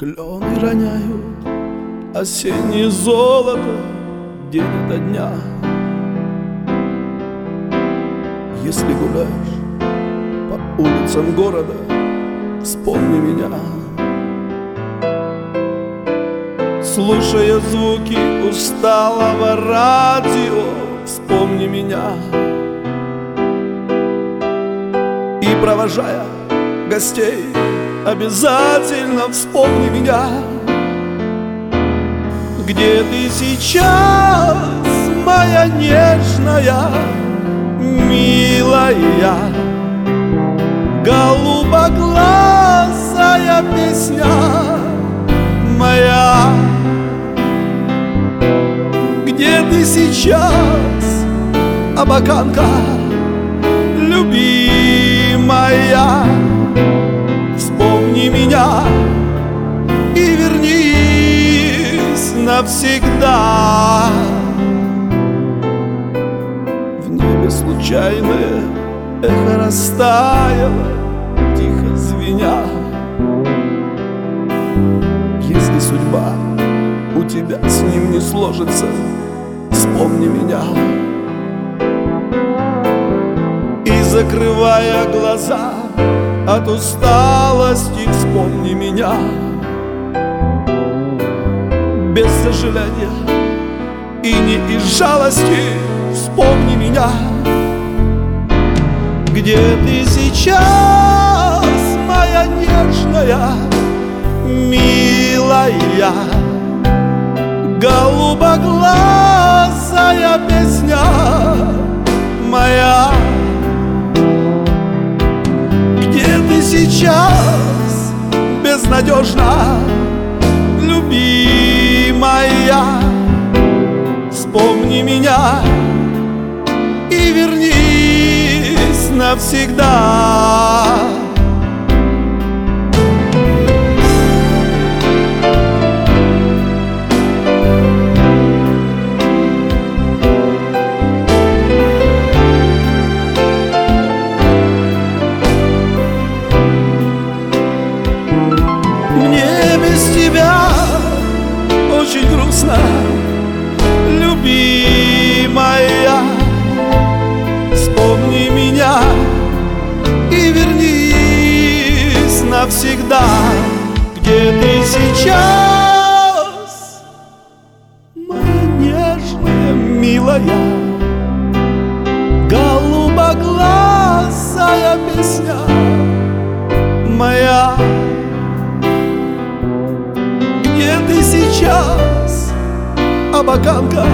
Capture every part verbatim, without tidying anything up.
Клены роняют осеннее золото день ото дня. Если гуляешь по улицам города, вспомни меня. Слушая звуки усталого радио, вспомни меня. И провожая гостей, обязательно вспомни меня. Где ты сейчас, моя нежная, милая, голубоглазая песня моя? Где ты сейчас, абаканка любимая? Вспомни меня и вернись навсегда. В небе случайное эхо растаяло, тихо звеня. Если судьба у тебя с ним не сложится, вспомни меня. И закрывая глаза от усталости, вспомни меня. Без сожаления и не из жалости, вспомни меня. Где ты сейчас, моя нежная, милая, голубоглазая песня моя? Где ты сейчас, безнадежно любимая? Вспомни меня и вернись навсегда. Очень грустно, любимая. Вспомни меня и вернись навсегда. Где ты сейчас, моя нежная, милая, голубоглазая песня моя? Где ты сейчас, абаканка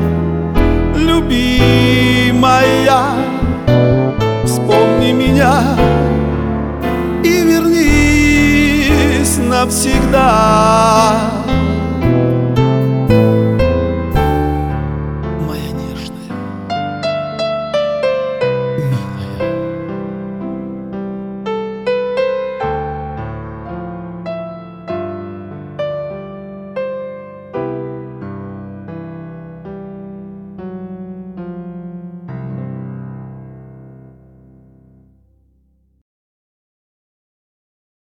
любимая? Вспомни меня и вернись навсегда.